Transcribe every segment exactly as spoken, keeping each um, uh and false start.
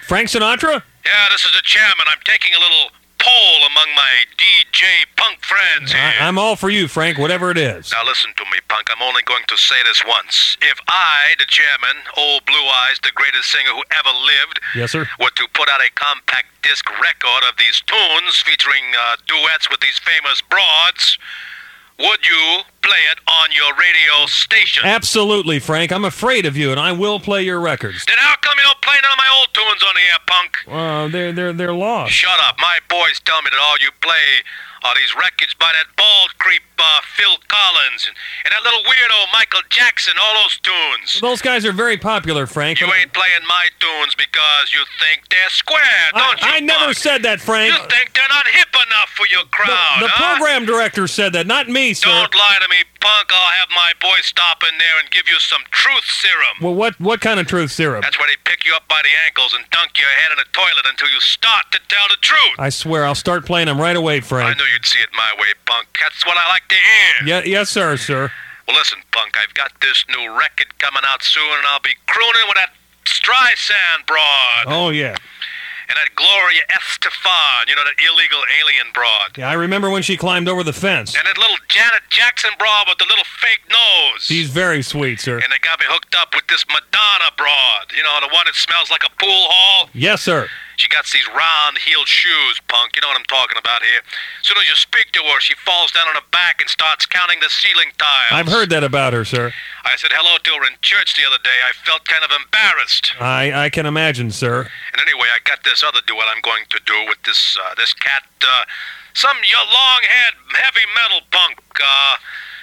Frank Sinatra? Yeah, this is the chairman. I'm taking a little poll among my D J punk friends here. I, I'm all for you, Frank, whatever it is. Now listen to me, punk. I'm only going to say this once. If I, the chairman, old Blue Eyes, the greatest singer who ever lived, Yes, sir. were to put out a compact disc record of these tunes featuring uh, duets with these famous broads, would you play it on your radio station? Absolutely, Frank. I'm afraid of you, and I will play your records. Then how come you don't play none of my old tunes on the air, punk? Uh, they're, they're, they're lost. Shut up. My boys tell me that all you play are these records by that bald creep uh, Phil Collins and, and that little weirdo Michael Jackson, all those tunes. Those guys are very popular, Frank. You ain't playing my tunes because you think they're square, don't I, I you, never punk? said that, Frank. You think they're not hip enough for your crowd, The, the huh? program director said that, not me, sir. Don't lie to me, punk. I'll have my boys stop in there and give you some truth serum. Well, what, what kind of truth serum? That's where they pick you up by the ankles and dunk your head in a toilet until you start to tell the truth. I swear, I'll start playing them right away, I Frank. knew you'd see it my way, punk. That's what I like to hear. Yeah, yes, sir, sir. Well, listen, punk, I've got this new record coming out soon, and I'll be crooning with that Streisand broad. Oh, yeah. And that Gloria Estefan, you know, that illegal alien broad. Yeah, I remember when she climbed over the fence. And that little Janet Jackson broad with the little fake nose. She's very sweet, sir. And they got me hooked up with this Madonna broad. You know, the one that smells like a pool hall. Yes, sir. She got these round-heeled shoes, punk. You know what I'm talking about here. As soon as you speak to her, she falls down on her back and starts counting the ceiling tiles. I've heard that about her, sir. I said hello to her in church the other day. I felt kind of embarrassed. I, I can imagine, sir. And anyway, I got this other duet I'm going to do with this uh, this cat, uh, some y- long-haired heavy metal punk, uh,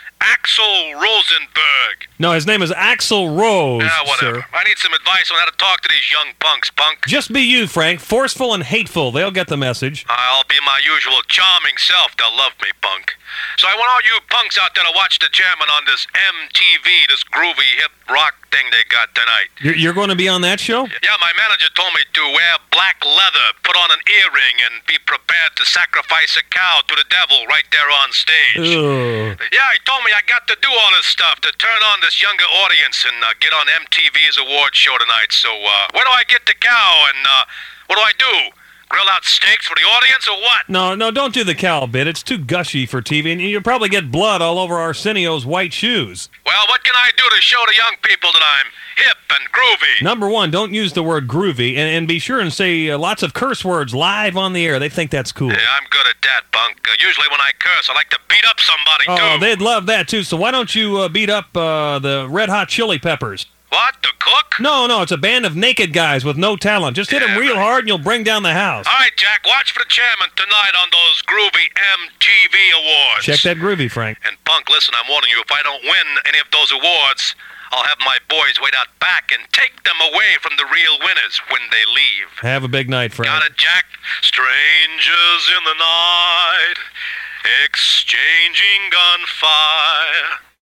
Axel Rosenberg. No, his name is Axl Rose, Yeah, whatever. sir. I need some advice on how to talk to these young punks, punk. Just be you, Frank. Forceful and hateful. They'll get the message. I'll be my usual charming self. They'll love me, punk. So I want all you punks out there to watch the chairman on this M T V, this groovy hip rock thing they got tonight. You're, you're going to be on that show? Yeah, my manager told me to wear black leather, put on an earring, and be prepared to sacrifice a cow to the devil right there on stage. Ugh. Yeah, he told me I got to do all this stuff to turn on this younger audience and uh, get on M T V's award show tonight. So, uh, where do I get the cow and uh, what do I do? Grill out steaks for the audience or what? No, no, don't do the cow bit. It's too gushy for T V, and you'll probably get blood all over Arsenio's white shoes. Well, what can I do to show the young people that I'm hip and groovy? Number one, don't use the word groovy, and, and be sure and say uh, lots of curse words live on the air. They think that's cool. Yeah, I'm good at that, punk. Uh, usually when I curse, I like to beat up somebody, Oh, too. they'd love that, too. So why don't you uh, beat up uh, the Red Hot Chili Peppers? What, the cook? No, no, it's a band of naked guys with no talent. Just hit Yeah, them real right. hard and you'll bring down the house. All right, Jack, watch for the chairman tonight on those groovy M T V awards. Check that groovy, Frank. And, punk, listen, I'm warning you, if I don't win any of those awards, I'll have my boys wait out back and take them away from the real winners when they leave. Have a big night, Frank. Got it, Jack? Strangers in the night, exchanging gunfire.